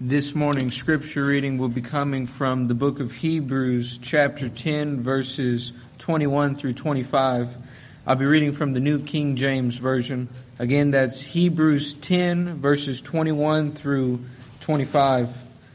This morning's scripture reading will be coming from the book of Hebrews, chapter 10, verses 21 through 25. I'll be reading from the New King James Version. Again, that's Hebrews 10, verses 21 through 25.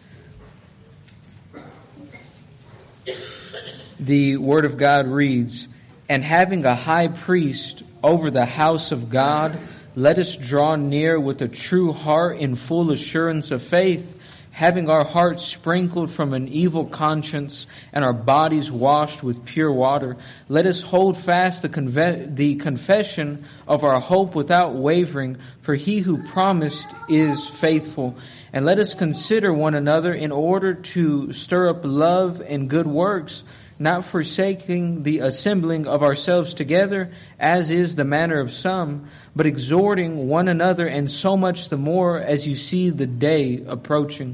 The Word of God reads, "And having a high priest over the house of God, let us draw near with a true heart in full assurance of faith, having our hearts sprinkled from an evil conscience and our bodies washed with pure water. Let us hold fast the confession of our hope without wavering, for he who promised is faithful. And let us consider one another in order to stir up love and good works, not forsaking the assembling of ourselves together, as is the manner of some, but exhorting one another, and so much the more as you see the day approaching."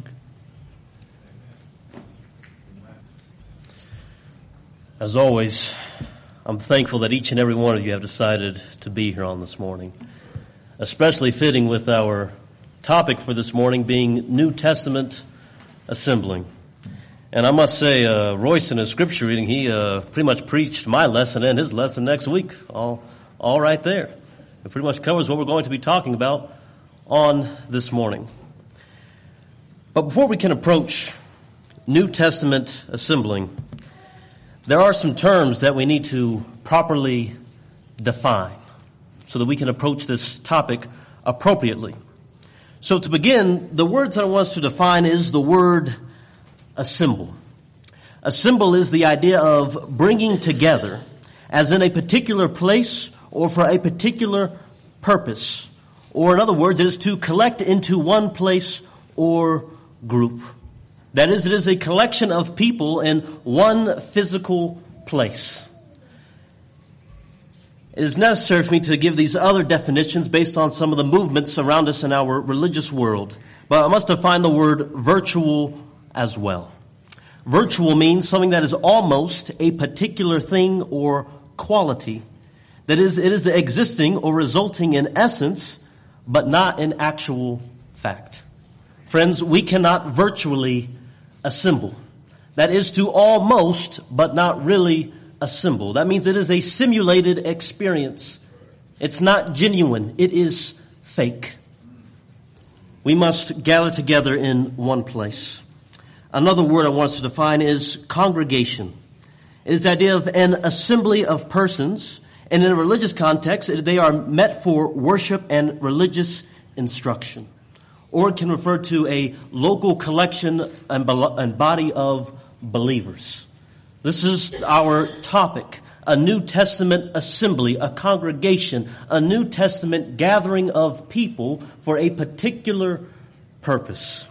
As always, I'm thankful that each and every one of you have decided to be here on this morning, especially fitting with our topic for this morning being New Testament assembling. And I must say, Royce in his scripture reading, he pretty much preached my lesson and his lesson next week, all right there. It pretty much covers what we're going to be talking about on this morning. But before we can approach New Testament assembling, there are some terms that we need to properly define so that we can approach this topic appropriately. So to begin, the words that I want us to define is the word assemble. Assemble is the idea of bringing together, as in a particular place or for a particular purpose. Or in other words, it is to collect into one place or group. That is, it is a collection of people in one physical place. It is necessary for me to give these other definitions based on some of the movements around us in our religious world. But I must define the word virtual as well. Virtual means something that is almost a particular thing or quality. That is, it is existing or resulting in essence, but not in actual fact. Friends, we cannot virtually assemble. That is to almost, but not really assemble. That means it is a simulated experience. It's not genuine. It is fake. We must gather together in one place. Another word I want us to define is congregation. It is the idea of an assembly of persons, and in a religious context, they are met for worship and religious instruction. Or it can refer to a local collection and body of believers. This is our topic, a New Testament assembly, a congregation, a New Testament gathering of people for a particular purpose.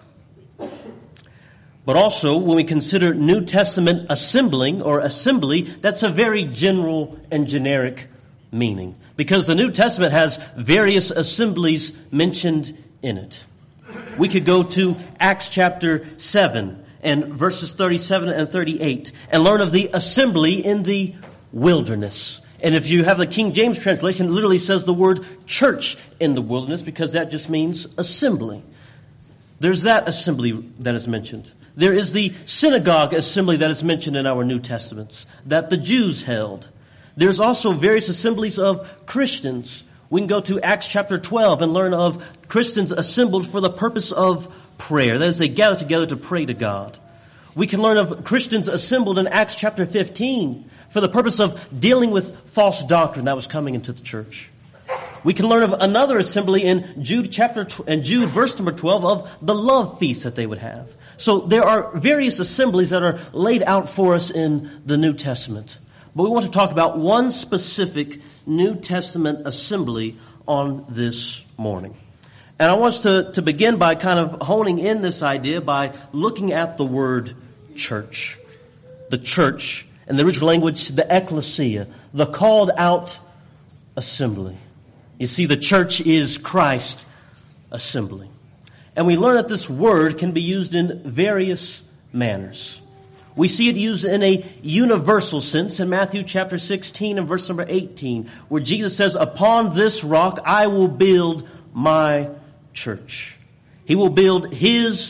But also, when we consider New Testament assembling or assembly, that's a very general and generic meaning, because the New Testament has various assemblies mentioned in it. We could go to Acts chapter 7 and verses 37 and 38 and learn of the assembly in the wilderness. And if you have the King James translation, it literally says the word church in the wilderness, because that just means assembly. There's that assembly that is mentioned. There is the synagogue assembly that is mentioned in our New Testaments that the Jews held. There's also various assemblies of Christians. We can go to Acts chapter 12 and learn of Christians assembled for the purpose of prayer. That is, they gather together to pray to God. We can learn of Christians assembled in Acts chapter 15 for the purpose of dealing with false doctrine that was coming into the church. We can learn of another assembly in Jude verse number 12 of the love feast that they would have. So there are various assemblies that are laid out for us in the New Testament. But we want to talk about one specific New Testament assembly on this morning. And I want us to begin by kind of honing in this idea by looking at the word church. The church, in the original language, the ecclesia, the called out assembly. You see, the church is Christ's assembly. And we learn that this word can be used in various manners. We see it used in a universal sense in Matthew chapter 16 and verse number 18, where Jesus says, "Upon this rock I will build my church." He will build his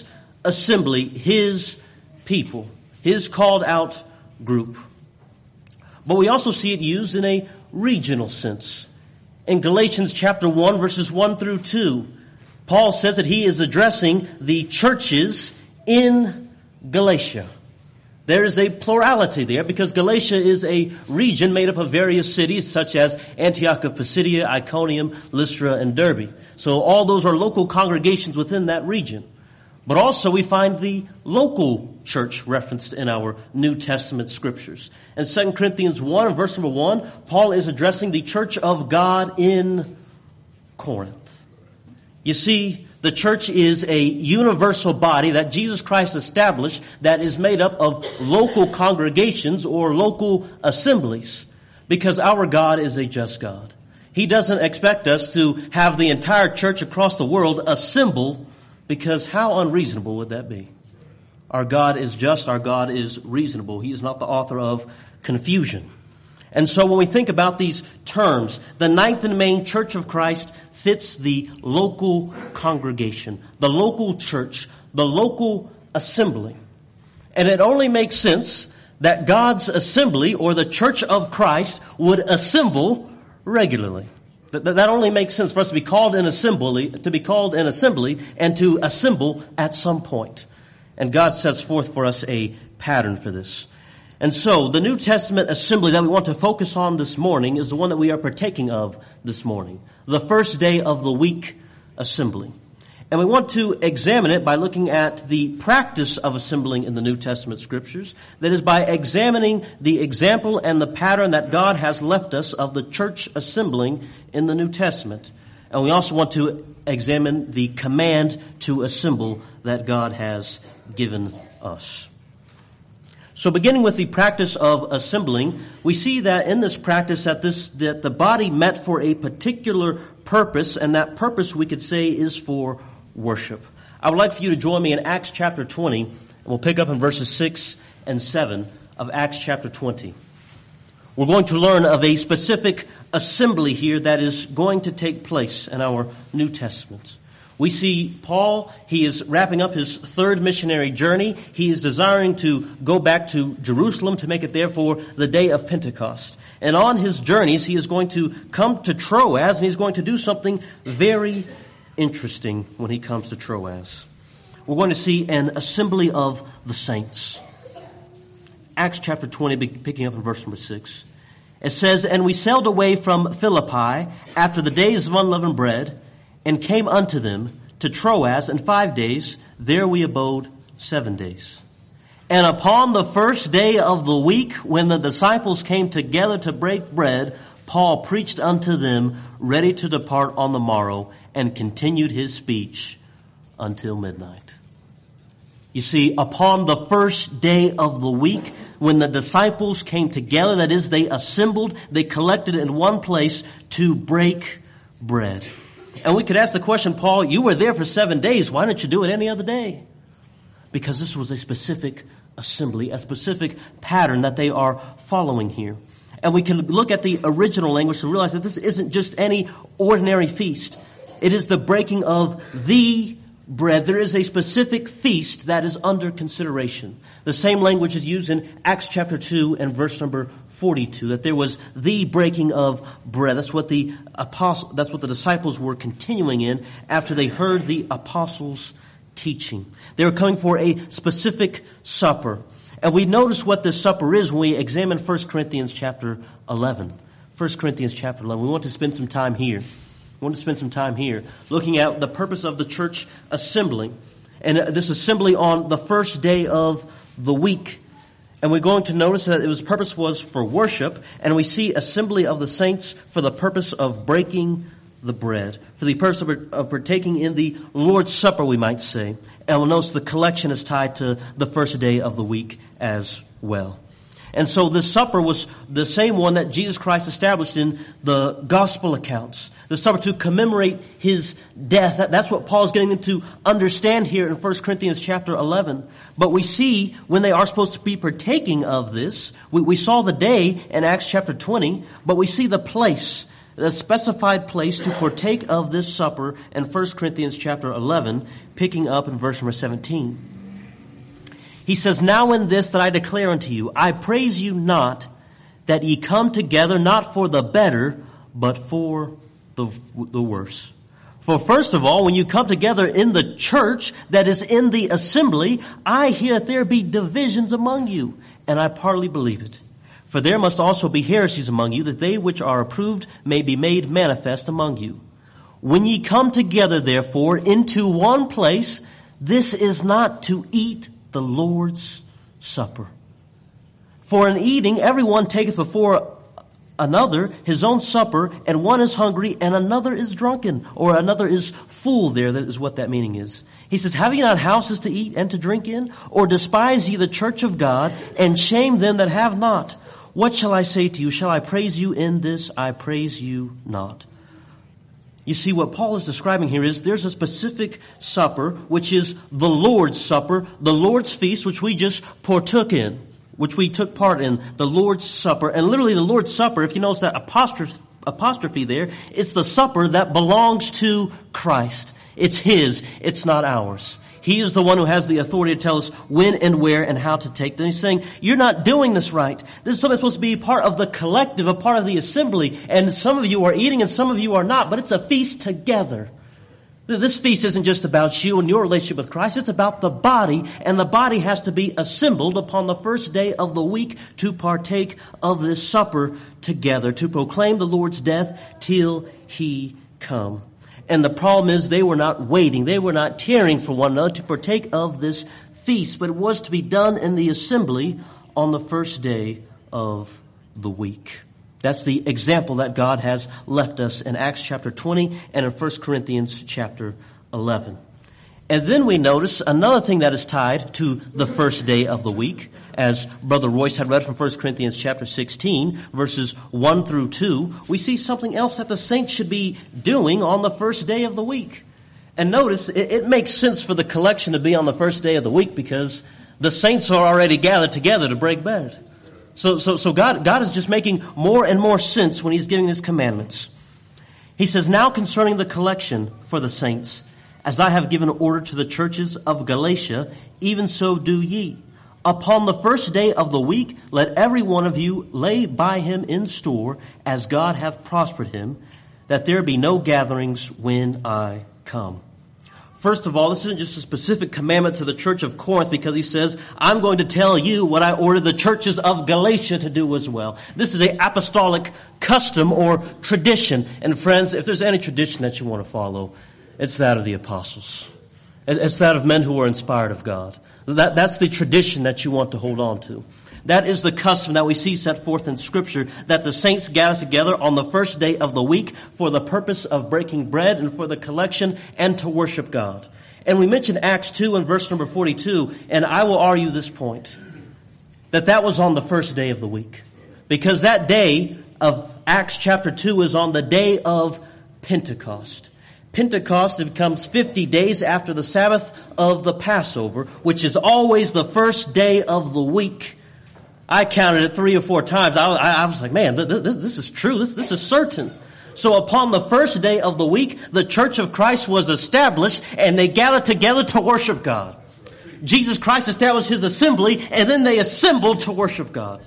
assembly, his people, his called out group. But we also see it used in a regional sense. In Galatians chapter 1, verses 1 through 2, Paul says that he is addressing the churches in Galatia. There is a plurality there because Galatia is a region made up of various cities such as Antioch of Pisidia, Iconium, Lystra, and Derbe. So all those are local congregations within that region. But also we find the local church referenced in our New Testament scriptures. In 2 Corinthians 1, verse number 1, Paul is addressing the church of God in Corinth. You see, the church is a universal body that Jesus Christ established that is made up of local congregations or local assemblies because our God is a just God. He doesn't expect us to have the entire church across the world assemble because how unreasonable would that be? Our God is just, our God is reasonable. He is not the author of confusion. And so when we think about these terms, the ninth and main church of Christ fits the local congregation, the local church, the local assembly. And it only makes sense that God's assembly or the church of Christ would assemble regularly. That only makes sense for us to be called an assembly, and to assemble at some point. And God sets forth for us a pattern for this. And so the New Testament assembly that we want to focus on this morning is the one that we are partaking of this morning. The first day of the week assembly. And we want to examine it by looking at the practice of assembling in the New Testament scriptures. That is by examining the example and the pattern that God has left us of the church assembling in the New Testament. And we also want to examine the command to assemble that God has given us. So beginning with the practice of assembling, we see that in this practice that the body met for a particular purpose, and that purpose we could say is for worship. I would like for you to join me in Acts chapter 20, and we'll pick up in verses 6 and 7 of Acts chapter 20. We're going to learn of a specific assembly here that is going to take place in our New Testament. We see Paul, he is wrapping up his third missionary journey. He is desiring to go back to Jerusalem to make it there for the day of Pentecost. And on his journeys, he is going to come to Troas, and he's going to do something very interesting when he comes to Troas. We're going to see an assembly of the saints. Acts chapter 20, picking up in verse number 6. It says, "And we sailed away from Philippi after the days of unleavened bread, and came unto them to Troas, and 5 days. There we abode 7 days. And upon the first day of the week, when the disciples came together to break bread, Paul preached unto them, ready to depart on the morrow, and continued his speech until midnight." You see, upon the first day of the week, when the disciples came together, that is, they assembled, they collected in one place to break bread. And we could ask the question, Paul, you were there for 7 days. Why didn't you do it any other day? Because this was a specific assembly, a specific pattern that they are following here. And we can look at the original language to realize that this isn't just any ordinary feast. It is the breaking of the bread. There is a specific feast that is under consideration. The same language is used in Acts chapter 2 and verse number 42, that there was the breaking of bread. That's what the disciples were continuing in after they heard the apostles' teaching. They were coming for a specific supper. And we notice what this supper is when we examine 1 Corinthians chapter 11. 1 Corinthians chapter 11. We want to spend some time here. We want to spend some time here looking at the purpose of the church assembling. And this assembly on the first day of the week. And we're going to notice that its purpose was for worship. And we see assembly of the saints for the purpose of breaking the bread. For the purpose of partaking in the Lord's Supper, we might say. And we'll notice the collection is tied to the first day of the week as well. And so this supper was the same one that Jesus Christ established in the gospel accounts. The supper to commemorate his death. That's what Paul's getting them to understand here in 1 Corinthians chapter 11. But we see when they are supposed to be partaking of this, we saw the day in Acts chapter 20, but we see the place, the specified place to partake of this supper in 1 Corinthians chapter 11, picking up in verse number 17. He says, now in this that I declare unto you, I praise you not that ye come together, not for the better, but for the worse. For first of all, when you come together in the church that is in the assembly, I hear that there be divisions among you, and I partly believe it. For there must also be heresies among you, that they which are approved may be made manifest among you. When ye come together, therefore, into one place, this is not to eat the Lord's Supper. For in eating, everyone taketh before another his own supper, and one is hungry, and another is drunken, or another is full there. That is what that meaning is. He says, have ye not houses to eat and to drink in? Or despise ye the church of God, and shame them that have not? What shall I say to you? Shall I praise you in this? I praise you not. You see, what Paul is describing here is there's a specific supper, which is the Lord's Supper, the Lord's feast, which we just partook in, which we took part in, the Lord's Supper. And literally the Lord's Supper, if you notice that apostrophe there, it's the supper that belongs to Christ. It's His, it's not ours. He is the one who has the authority to tell us when and where and how to take them. He's saying, you're not doing this right. This is something that's supposed to be part of the collective, a part of the assembly. And some of you are eating and some of you are not, but it's a feast together. This feast isn't just about you and your relationship with Christ. It's about the body, and the body has to be assembled upon the first day of the week to partake of this supper together, to proclaim the Lord's death till He come. And the problem is they were not waiting. They were not tearing for one another to partake of this feast, but it was to be done in the assembly on the first day of the week. That's the example that God has left us in Acts chapter 20 and in 1 Corinthians chapter 11. And then we notice another thing that is tied to the first day of the week, as Brother Royce had read from 1 Corinthians chapter 16, verses 1 through 2. We see something else that the saints should be doing on the first day of the week. And notice, it makes sense for the collection to be on the first day of the week because the saints are already gathered together to break bread. So God is just making more and more sense when He's giving His commandments. He says, now concerning the collection for the saints, as I have given order to the churches of Galatia, even so do ye. Upon the first day of the week, let every one of you lay by him in store, as God hath prospered him, that there be no gatherings when I come. First of all, this isn't just a specific commandment to the church of Corinth because he says, I'm going to tell you what I ordered the churches of Galatia to do as well. This is an apostolic custom or tradition. And friends, if there's any tradition that you want to follow, it's that of the apostles. It's that of men who were inspired of God. That's the tradition that you want to hold on to. That is the custom that we see set forth in Scripture, that the saints gather together on the first day of the week for the purpose of breaking bread and for the collection and to worship God. And we mentioned Acts 2 and verse number 42, and I will argue this point, that was on the first day of the week. Because that day of Acts chapter 2 is on the day of Pentecost. Pentecost, it comes 50 days after the Sabbath of the Passover, which is always the first day of the week. I counted it 3 or 4 times. I was like, man, this is true. This is certain. So upon the first day of the week, the Church of Christ was established, and they gathered together to worship God. Jesus Christ established His assembly, and then they assembled to worship God.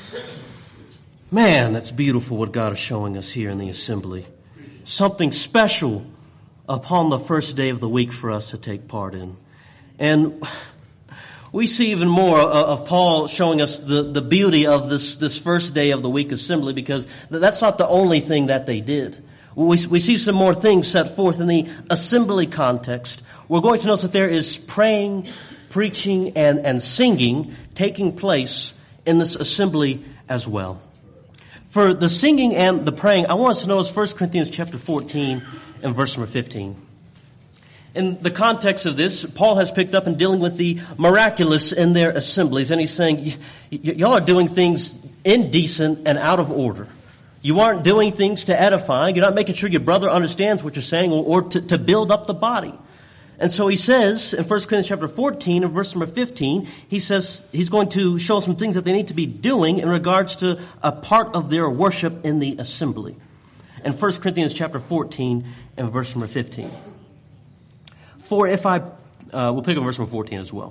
Man, that's beautiful what God is showing us here in the assembly. Something special upon the first day of the week for us to take part in. And we see even more of Paul showing us the beauty of this first day of the week assembly, because that's not the only thing that they did. We see some more things set forth in the assembly context. We're going to notice that there is praying, preaching, and singing taking place in this assembly as well. For the singing and the praying, I want us to notice 1 Corinthians chapter 14 and verse number 15. In the context of this, Paul has picked up and dealing with the miraculous in their assemblies. And he's saying, y'all are doing things indecent and out of order. You aren't doing things to edify. You're not making sure your brother understands what you're saying or to build up the body. And so he says in 1 Corinthians chapter 14 and verse number 15, he says he's going to show some things that they need to be doing in regards to a part of their worship in the assembly. In 1 Corinthians chapter 14 and verse number 15. For if I, we'll pick up verse number 14 as well.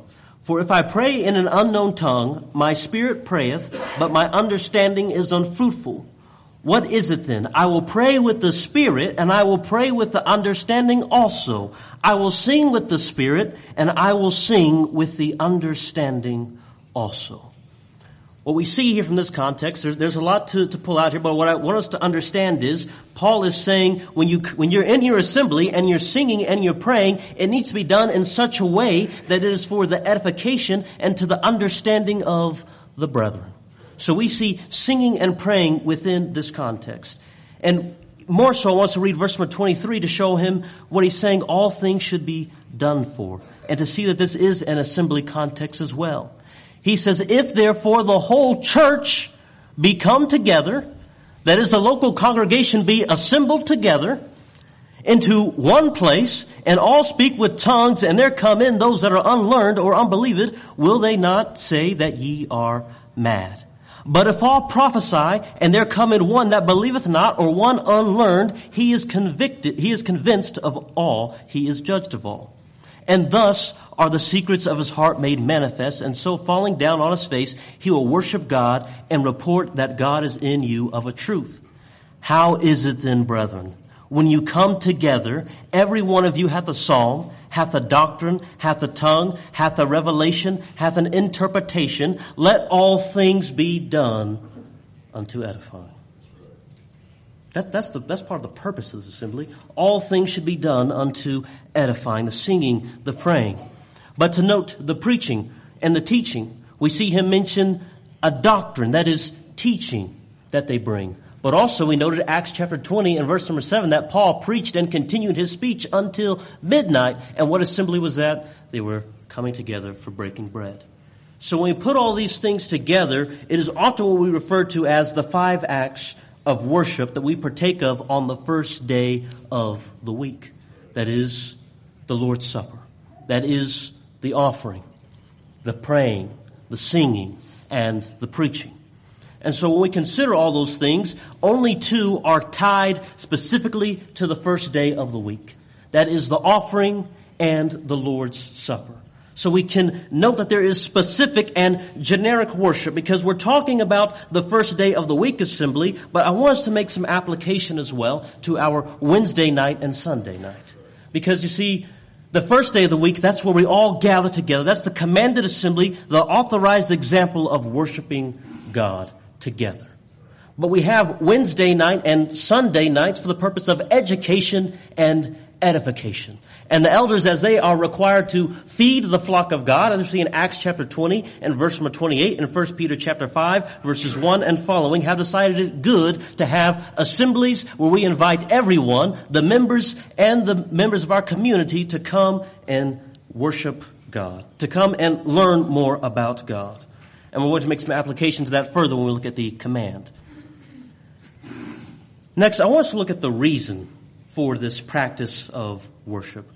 For if I pray in an unknown tongue, my spirit prayeth, but my understanding is unfruitful. What is it then? I will pray with the spirit, and I will pray with the understanding also. I will sing with the spirit, and I will sing with the understanding also. What we see here from this context, there's a lot to pull out here, but what I want us to understand is, Paul is saying, when you're in your assembly and you're singing and you're praying, it needs to be done in such a way that it is for the edification and to the understanding of the brethren. So we see singing and praying within this context. And more so, I want to read verse number 23 to show him what he's saying all things should be done for, and to see that this is an assembly context as well. He says, if therefore the whole church be come together, that is, the local congregation be assembled together into one place, and all speak with tongues, and there come in those that are unlearned or unbelieved, will they not say that ye are mad? But if all prophesy, and there come in one that believeth not, or one unlearned, he is convinced of all, he is judged of all. And thus are the secrets of his heart made manifest, and so falling down on his face, he will worship God and report that God is in you of a truth. How is it then, brethren, when you come together, every one of you hath a psalm, hath a doctrine, hath a tongue, hath a revelation, hath an interpretation, let all things be done unto edifying. That's part of the purpose of this assembly. All things should be done unto edifying, the singing, the praying. But to note the preaching and the teaching, we see him mention a doctrine, that is teaching that they bring. But also we noted Acts chapter 20 and verse number 7 that Paul preached and continued his speech until midnight. And what assembly was that? They were coming together for breaking bread. So when we put all these things together, it is often what we refer to as the 5 acts of worship that we partake of on the first day of the week. That is the Lord's Supper. That is the offering, the praying, the singing, and the preaching. And so when we consider all those things, only 2 are tied specifically to the first day of the week. That is the offering and the Lord's Supper. So we can note that there is specific and generic worship because we're talking about the first day of the week assembly, but I want us to make some application as well to our Wednesday night and Sunday night. Because you see, the first day of the week, that's where we all gather together. That's the commanded assembly, the authorized example of worshiping God together. But we have Wednesday night and Sunday nights for the purpose of education and edification. And the elders, as they are required to feed the flock of God, as we see in Acts chapter 20 and verse number 28 and 1 Peter chapter 5 verses 1 and following, have decided it good to have assemblies where we invite everyone, the members and the members of our community, to come and worship God, to come and learn more about God. And we're going to make some application to that further when we look at the command. Next, I want us to look at the reason for this practice of worship.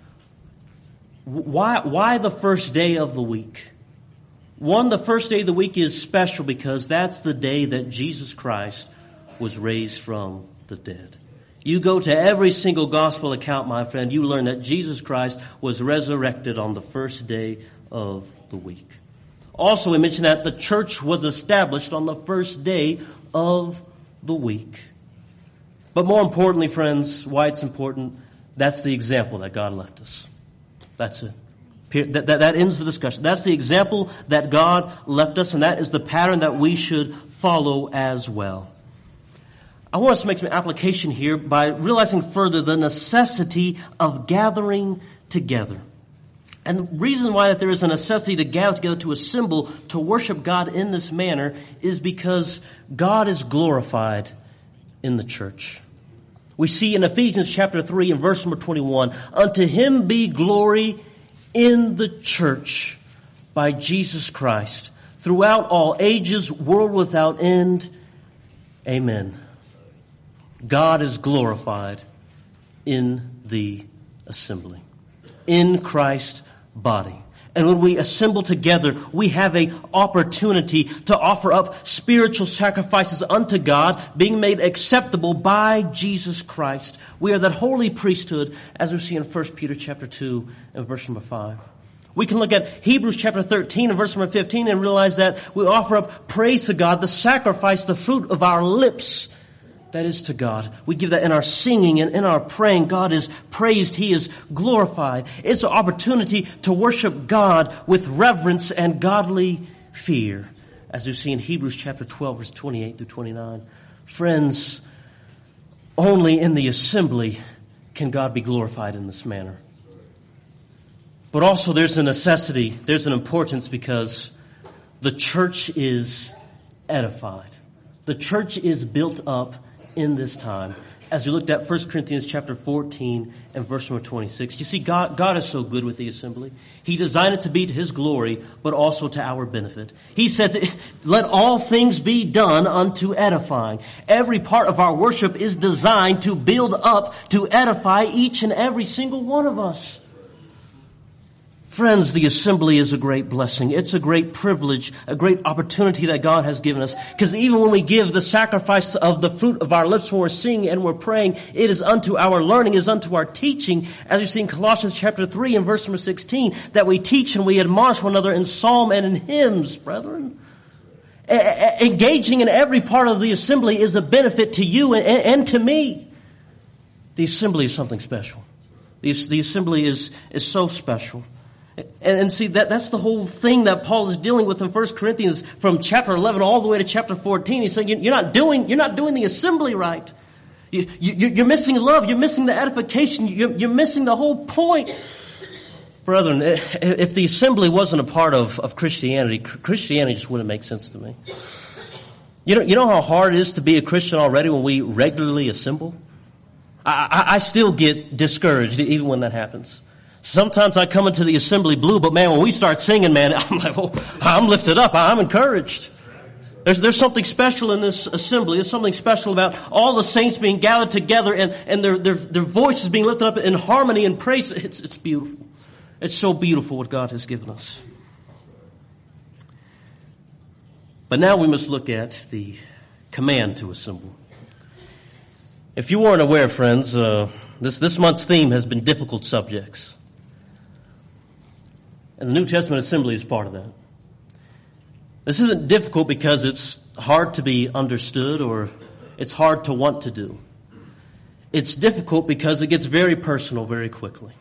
Why the first day of the week? One, the first day of the week is special because that's the day that Jesus Christ was raised from the dead. You go to every single gospel account, my friend, you learn that Jesus Christ was resurrected on the first day of the week. Also, we mentioned that the church was established on the first day of the week. But more importantly, friends, why it's important, that's the example that God left us. That's it. That ends the discussion. That's the example that God left us, and that is the pattern that we should follow as well. I want us to make some application here by realizing further the necessity of gathering together. And the reason why that there is a necessity to gather together, to assemble, to worship God in this manner, is because God is glorified in the church. We see in Ephesians chapter 3 and verse number 21, unto him be glory in the church by Jesus Christ, throughout all ages, world without end. Amen. God is glorified in the assembly, in Christ's body. And when we assemble together, we have an opportunity to offer up spiritual sacrifices unto God, being made acceptable by Jesus Christ. We are that holy priesthood, as we see in 1 Peter chapter 2 and verse number 5. We can look at Hebrews chapter 13 and verse number 15 and realize that we offer up praise to God, the sacrifice, the fruit of our lips. That is to God. We give that in our singing and in our praying. God is praised. He is glorified. It's an opportunity to worship God with reverence and godly fear. As we see in Hebrews chapter 12, verse 28 through 29. Friends, only in the assembly can God be glorified in this manner. But also there's a necessity, there's an importance, because the church is edified. The church is built up in this time. As we looked at 1 Corinthians chapter 14 and verse number 26. You see, God is so good with the assembly. He designed it to be to His glory, but also to our benefit. He says, let all things be done unto edifying. Every part of our worship is designed to build up, to edify each and every single one of us. Friends, the assembly is a great blessing. It's a great privilege, a great opportunity that God has given us. Because even when we give the sacrifice of the fruit of our lips when we're singing and we're praying, it is unto our learning, it is unto our teaching. As we see in Colossians chapter 3 and verse number 16, that we teach and we admonish one another in psalm and in hymns, brethren. Engaging in every part of the assembly is a benefit to you and to me. The assembly is something special. The assembly is so special. And see, that's the whole thing that Paul is dealing with in 1 Corinthians from chapter 11 all the way to chapter 14. He's saying you're not doing the assembly right. You're missing love. You're missing the edification. You're missing the whole point. Brethren, if the assembly wasn't a part of Christianity, Christianity just wouldn't make sense to me. You know how hard it is to be a Christian already when we regularly assemble? I still get discouraged even when that happens. Sometimes I come into the assembly blue, but man, when we start singing, man, I'm like, oh, I'm lifted up. I'm encouraged. There's something special in this assembly. There's something special about all the saints being gathered together and their voices being lifted up in harmony and praise. It's beautiful. It's so beautiful what God has given us. But now we must look at the command to assemble. If you weren't aware, friends, this month's theme has been difficult subjects. And the New Testament assembly is part of that. This isn't difficult because it's hard to be understood or it's hard to want to do. It's difficult because it gets very personal very quickly.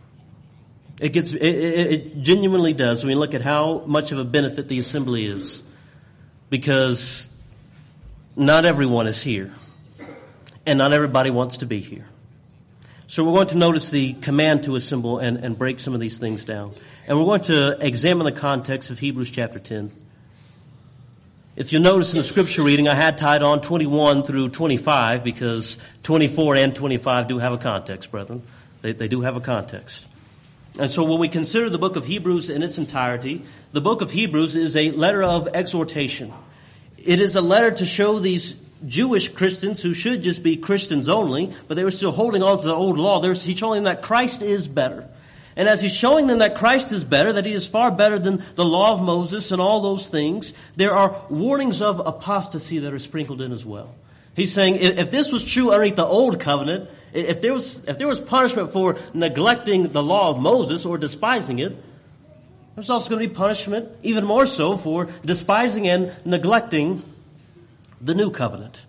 It genuinely does when you look at how much of a benefit the assembly is, because not everyone is here and not everybody wants to be here. So we're going to notice the command to assemble and break some of these things down. And we're going to examine the context of Hebrews chapter 10. If you'll notice in the scripture reading, I had tied on 21 through 25 because 24 and 25 do have a context, brethren. They do have a context. And so when we consider the book of Hebrews in its entirety, the book of Hebrews is a letter of exhortation. It is a letter to show these Jewish Christians who should just be Christians only, but they were still holding on to the old law. He's showing them that Christ is better. And as he's showing them that Christ is better, that he is far better than the law of Moses and all those things, there are warnings of apostasy that are sprinkled in as well. He's saying if this was true underneath the old covenant, if there was punishment for neglecting the law of Moses or despising it, there's also going to be punishment, even more so, for despising and neglecting the new covenant.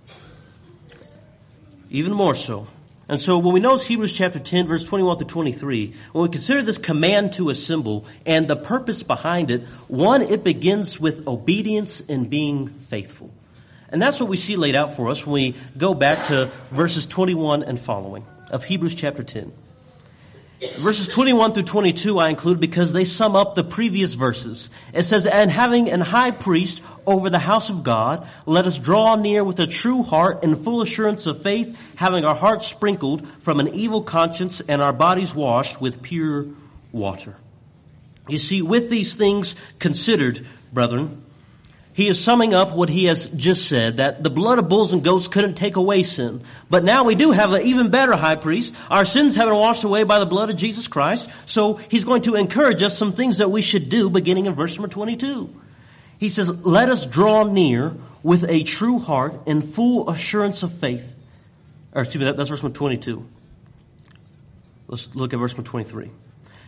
Even more so. And so when we notice Hebrews chapter 10, verse 21 through 23, when we consider this command to assemble and the purpose behind it, one, it begins with obedience and being faithful. And that's what we see laid out for us when we go back to verses 21 and following of Hebrews chapter 10. Verses 21 through 22 I include because they sum up the previous verses. It says, and having an high priest over the house of God, let us draw near with a true heart and full assurance of faith, having our hearts sprinkled from an evil conscience and our bodies washed with pure water. You see, with these things considered, brethren, he is summing up what he has just said, that the blood of bulls and goats couldn't take away sin. But now we do have an even better high priest. Our sins have been washed away by the blood of Jesus Christ. So he's going to encourage us some things that we should do beginning in verse number 22. He says, let us draw near with a true heart and full assurance of faith. Or excuse me, that's verse number 22. Let's look at verse number 23.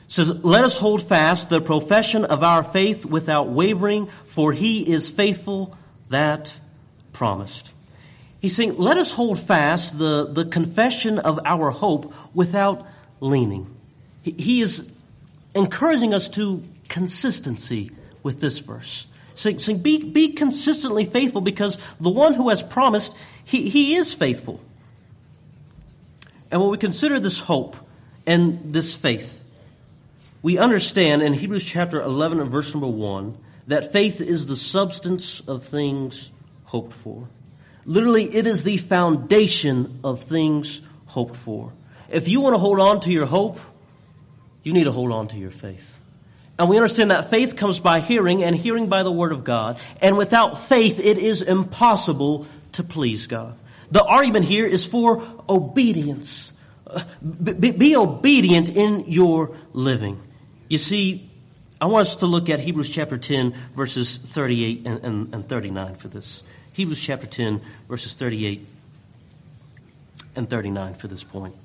says, let us hold fast the profession of our faith without wavering, for he is faithful that promised. He's saying, let us hold fast the confession of our hope without leaning. He is encouraging us to consistency with this verse. Saying, be consistently faithful, because the one who has promised, he is faithful. And when we consider this hope and this faith, we understand in Hebrews chapter 11 and verse number 1 that faith is the substance of things hoped for. Literally, it is the foundation of things hoped for. If you want to hold on to your hope, you need to hold on to your faith. And we understand that faith comes by hearing, and hearing by the Word of God. And without faith, it is impossible to please God. The argument here is for obedience. Be obedient in your living. You see, I want us to look at Hebrews chapter 10, verses 38 and 39 for this. Hebrews chapter 10, verses 38 and 39 for this point.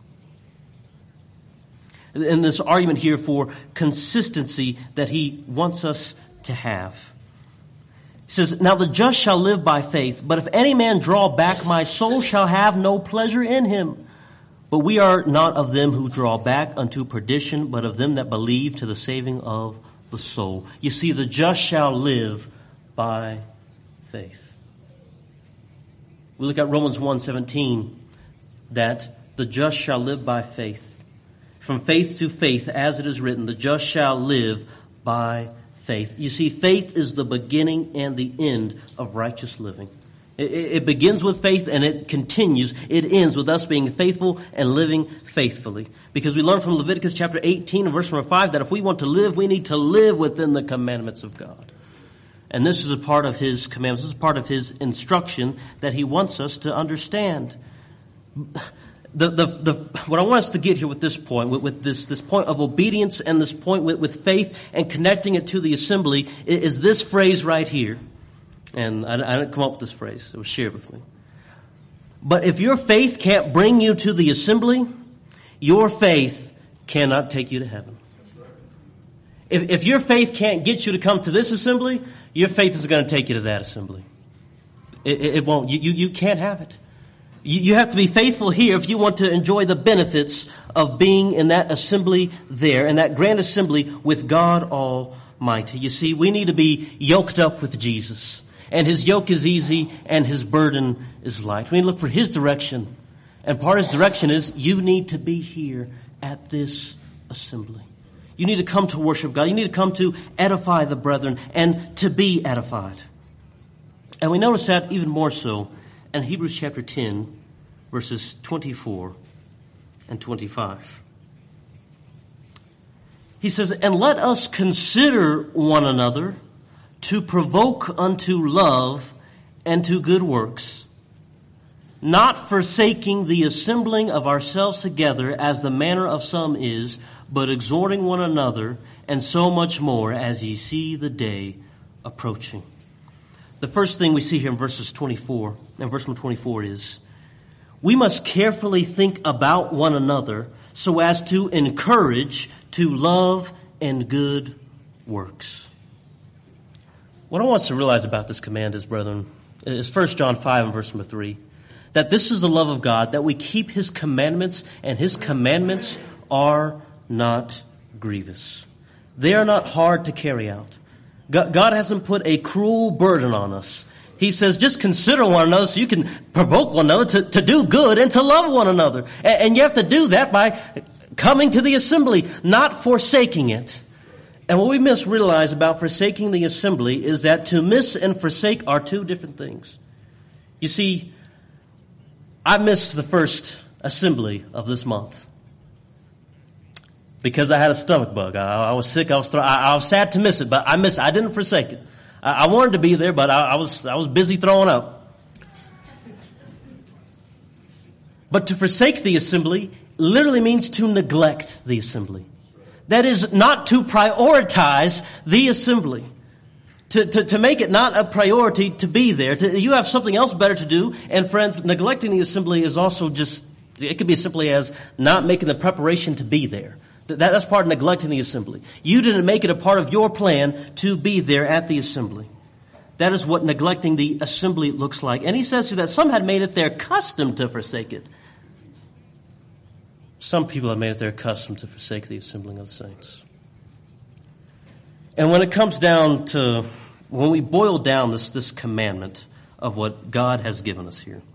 And this argument here for consistency that he wants us to have. He says, now the just shall live by faith, but if any man draw back, my soul shall have no pleasure in him. But we are not of them who draw back unto perdition, but of them that believe to the saving of the soul. You see, the just shall live by faith. We look at Romans 1:17, that the just shall live by faith. From faith to faith, as it is written, the just shall live by faith. You see, faith is the beginning and the end of righteous living. It begins with faith and it continues. It ends with us being faithful and living faithfully. Because we learn from Leviticus chapter 18 and verse number 5 that if we want to live, we need to live within the commandments of God. And this is a part of his commandments. This is part of his instruction that he wants us to understand. What I want us to get here with this point, with this point of obedience and this point with faith and connecting it to the assembly, is this phrase right here. And I didn't come up with this phrase. It was shared with me. But if your faith can't bring you to the assembly, your faith cannot take you to heaven. If your faith can't get you to come to this assembly, your faith is going to take you to that assembly. It won't. You can't have it. You have to be faithful here if you want to enjoy the benefits of being in that assembly there, in that grand assembly with God Almighty. You see, we need to be yoked up with Jesus. And his yoke is easy and his burden is light. We need to look for his direction. And part of his direction is you need to be here at this assembly. You need to come to worship God. You need to come to edify the brethren and to be edified. And we notice that even more so in Hebrews chapter 10, verses 24 and 25. He says, and let us consider one another to provoke unto love and to good works, not forsaking the assembling of ourselves together as the manner of some is, but exhorting one another, and so much more as ye see the day approaching. The first thing we see here in verse 24 is, we must carefully think about one another so as to encourage to love and good works. What I want us to realize about this command is, brethren, is 1 John 5 and verse number 3, that this is the love of God, that we keep his commandments, and his commandments are not grievous. They are not hard to carry out. God hasn't put a cruel burden on us. He says, just consider one another so you can provoke one another to do good and to love one another. And you have to do that by coming to the assembly, not forsaking it. And what we must realize about forsaking the assembly is that to miss and forsake are two different things. You see, I missed the first assembly of this month because I had a stomach bug. I was sick. I was sad to miss it, but I didn't forsake it. I wanted to be there, but I was busy throwing up. But to forsake the assembly literally means to neglect the assembly. That is not to prioritize the assembly. To make it not a priority to be there. You have something else better to do. And friends, neglecting the assembly is also it could be as simply as not making the preparation to be there. That's part of neglecting the assembly. You didn't make it a part of your plan to be there at the assembly. That is what neglecting the assembly looks like. And he says that some had made it their custom to forsake it. Some people have made it their custom to forsake the assembling of the saints. And when it comes down to, when we boil down this commandment of what God has given us here,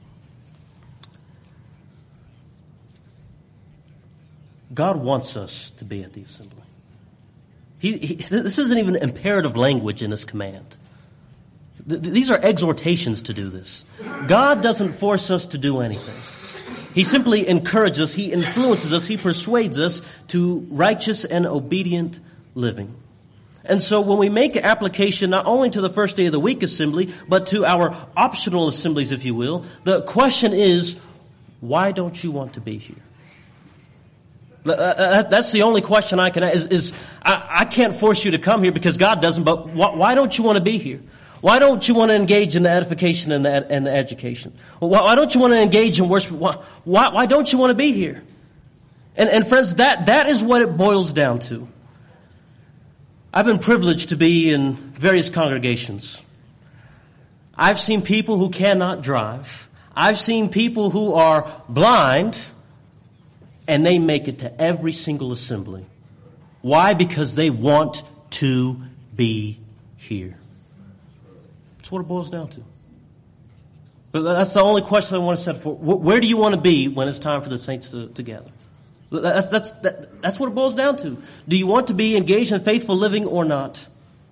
God wants us to be at the assembly. This isn't even imperative language in this command. These are exhortations to do this. God doesn't force us to do anything. He simply encourages us, He influences us, He persuades us to righteous and obedient living. And so when we make an application not only to the first day of the week assembly, but to our optional assemblies, if you will, the question is, why don't you want to be here? That's the only question I can ask. I can't force you to come here because God doesn't, but why don't you want to be here? Why don't you want to engage in the edification and the education? Why don't you want to engage in worship? Why don't you want to be here? And friends, that is what it boils down to. I've been privileged to be in various congregations. I've seen people who cannot drive. I've seen people who are blind, and they make it to every single assembly. Why? Because they want to be here. That's what it boils down to. But that's the only question I want to set for. Where do you want to be when it's time for the saints to gather? That's what it boils down to. Do you want to be engaged in faithful living or not?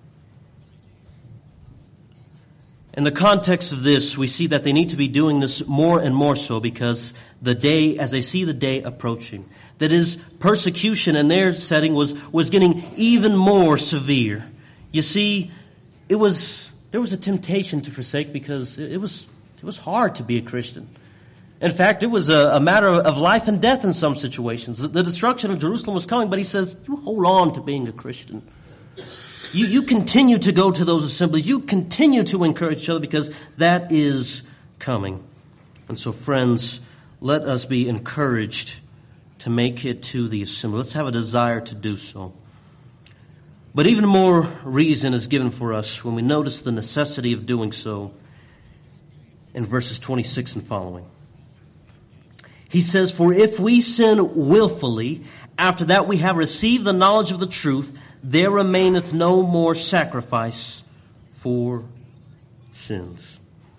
In the context of this, we see that they need to be doing this more and more so because the day, as they see the day approaching, that is, persecution in their setting was getting even more severe. You see, there was a temptation to forsake because it was hard to be a Christian. In fact, it was a matter of life and death in some situations. The destruction of Jerusalem was coming, but he says, you hold on to being a Christian. You continue to go to those assemblies. You continue to encourage each other because that is coming. And so, friends, let us be encouraged to make it to the assembly. Let's have a desire to do so. But even more reason is given for us when we notice the necessity of doing so in verses 26 and following. He says, for if we sin willfully, after that we have received the knowledge of the truth, there remaineth no more sacrifice for sins.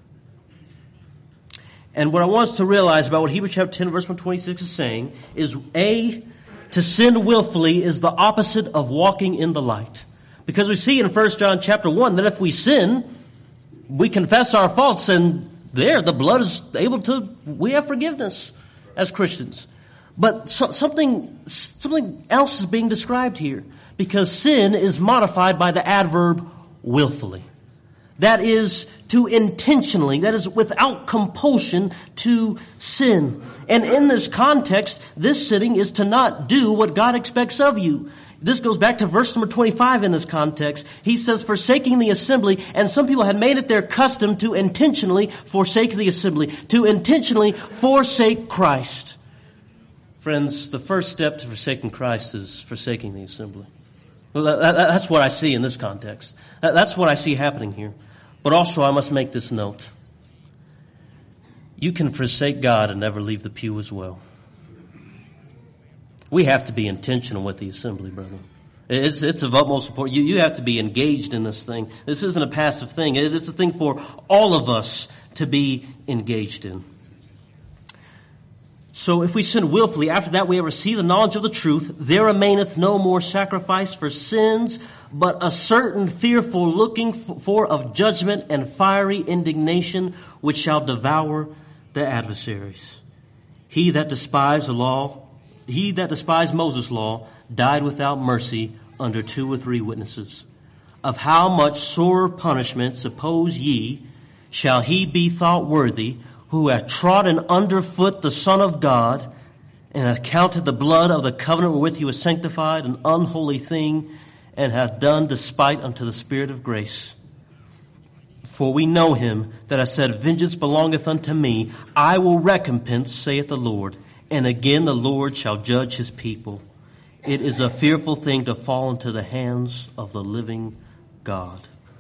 And what I want us to realize about what Hebrews chapter 10 verse 26 is saying is, to sin willfully is the opposite of walking in the light. Because we see in 1 John chapter 1 that if we sin, we confess our faults, and there the blood is able to, we have forgiveness as Christians. But something else is being described here, because sin is modified by the adverb willfully. That is to intentionally, that is without compulsion to sin. And in this context, this sinning is to not do what God expects of you. This goes back to verse number 25 in this context. He says, forsaking the assembly, and some people had made it their custom to intentionally forsake the assembly, to intentionally forsake Christ. Friends, the first step to forsaking Christ is forsaking the assembly. Well, that's what I see in this context. That's what I see happening here. But also I must make this note. You can forsake God and never leave the pew as well. We have to be intentional with the assembly, brother. It's of utmost importance. You have to be engaged in this thing. This isn't a passive thing. It's a thing for all of us to be engaged in. So if we sin willfully, after that we have received the knowledge of the truth, there remaineth no more sacrifice for sins, but a certain fearful looking for of judgment and fiery indignation, which shall devour the adversaries. He that despised Moses' law, died without mercy under 2 or 3 witnesses. Of how much sorer punishment, suppose ye, shall he be thought worthy, who hath trodden underfoot the Son of God, and hath counted the blood of the covenant wherewith he was sanctified an unholy thing, and hath done despite unto the Spirit of grace. For we know him that hath said, vengeance belongeth unto me, I will recompense, saith the Lord. And again the Lord shall judge his people. It is a fearful thing to fall into the hands of the living God.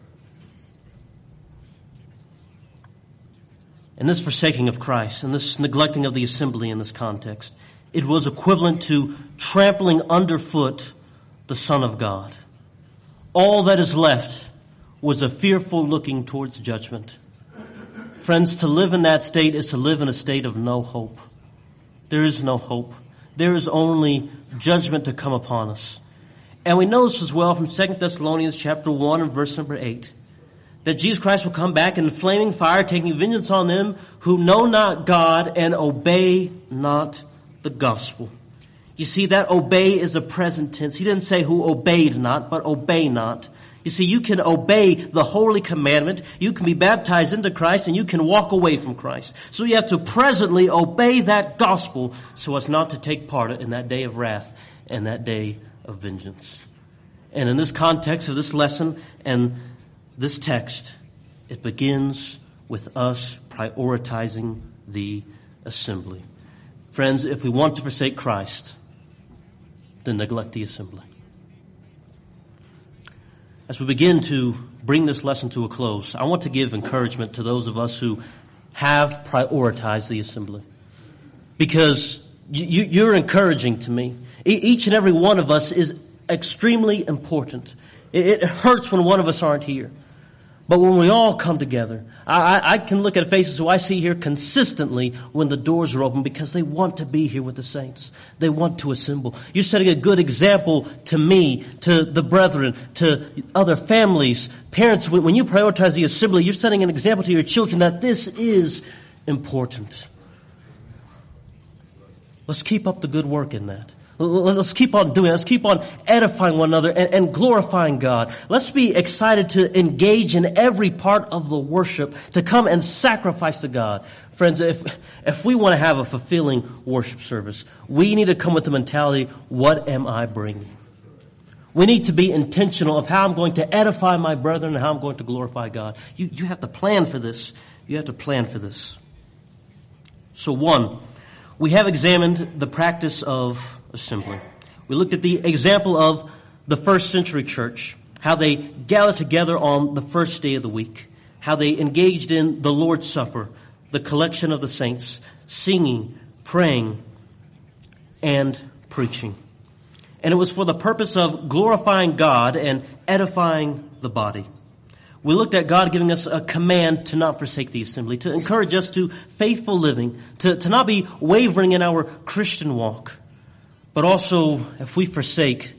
And this forsaking of Christ and this neglecting of the assembly in this context, it was equivalent to trampling underfoot the Son of God. All that is left was a fearful looking towards judgment. Friends, to live in that state is to live in a state of no hope. There is no hope. There is only judgment to come upon us. And we know this as well from 2 Thessalonians chapter 1 and verse number 8. That Jesus Christ will come back in flaming fire, taking vengeance on them who know not God and obey not the gospel. You see, that obey is a present tense. He didn't say who obeyed not, but obey not. You see, you can obey the holy commandment, you can be baptized into Christ, and you can walk away from Christ. So you have to presently obey that gospel so as not to take part in that day of wrath and that day of vengeance. And in this context of this lesson and this text, it begins with us prioritizing the assembly. Friends, if we want to forsake Christ, then neglect the assembly. As we begin to bring this lesson to a close, I want to give encouragement to those of us who have prioritized the assembly. Because you're encouraging to me. Each and every one of us is extremely important. It hurts when one of us aren't here. But when we all come together, I can look at faces who I see here consistently when the doors are open because they want to be here with the saints. They want to assemble. You're setting a good example to me, to the brethren, to other families, parents. When you prioritize the assembly, you're setting an example to your children that this is important. Let's keep up the good work in that. Let's keep on doing it. Let's keep on edifying one another and glorifying God. Let's be excited to engage in every part of the worship, to come and sacrifice to God. Friends, if we want to have a fulfilling worship service, we need to come with the mentality, what am I bringing? We need to be intentional of how I'm going to edify my brethren and how I'm going to glorify God. You have to plan for this. You have to plan for this. So 1, we have examined the practice of assembly. We looked at the example of the first century church, how they gathered together on the first day of the week, how they engaged in the Lord's Supper, the collection of the saints, singing, praying, and preaching. And it was for the purpose of glorifying God and edifying the body. We looked at God giving us a command to not forsake the assembly, to encourage us to faithful living, to not be wavering in our Christian walk. But also, if we forsake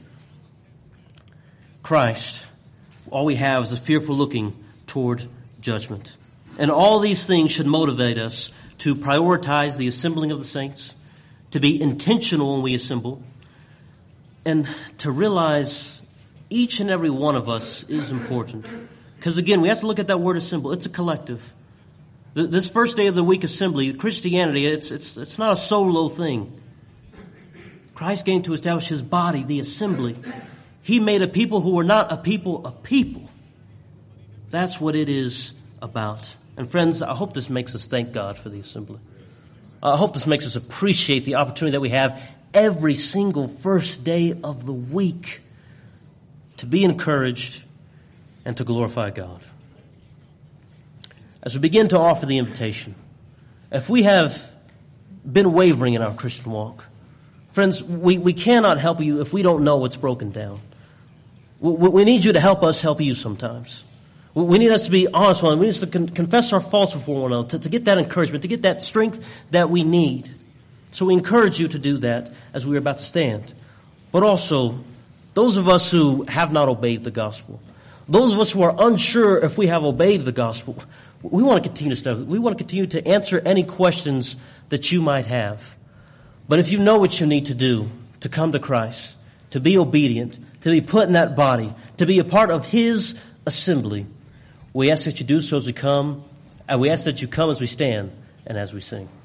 Christ, all we have is a fearful looking toward judgment. And all these things should motivate us to prioritize the assembling of the saints, to be intentional when we assemble, and to realize each and every one of us is important. Because again, we have to look at that word assemble. It's a collective. This first day of the week assembly, Christianity, it's not a solo thing. Christ came to establish his body, the assembly. He made a people who were not a people. That's what it is about. And friends, I hope this makes us thank God for the assembly. I hope this makes us appreciate the opportunity that we have every single first day of the week to be encouraged and to glorify God. As we begin to offer the invitation, if we have been wavering in our Christian walk, friends, we cannot help you if we don't know what's broken down. We need you to help us help you sometimes. We need us to be honest with one another. We need us to confess our faults before one another, to get that encouragement, to get that strength that we need. So we encourage you to do that as we are about to stand. But also, those of us who have not obeyed the gospel, those of us who are unsure if we have obeyed the gospel, we want to continue to study. We want to continue to answer any questions that you might have. But if you know what you need to do to come to Christ, to be obedient, to be put in that body, to be a part of his assembly, we ask that you do so as we come, and we ask that you come as we stand and as we sing.